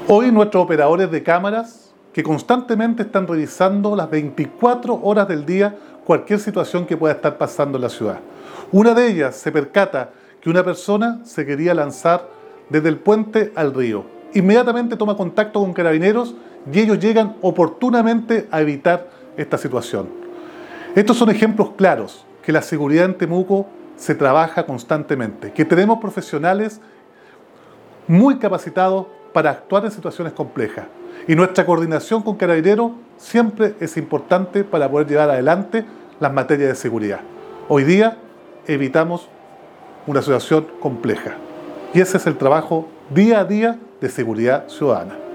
Hoy nuestros operadores de cámaras que constantemente están revisando las 24 horas del día cualquier situación que pueda estar pasando en la ciudad. Una de ellas se percata que una persona se quería lanzar desde el puente al río. Inmediatamente toma contacto con Carabineros y ellos llegan oportunamente a evitar esta situación. Estos son ejemplos claros que la seguridad en Temuco se trabaja constantemente, que tenemos profesionales muy capacitados para actuar en situaciones complejas. Y nuestra coordinación con Carabineros siempre es importante para poder llevar adelante las materias de seguridad. Hoy día evitamos una situación compleja. Y ese es el trabajo día a día de seguridad ciudadana.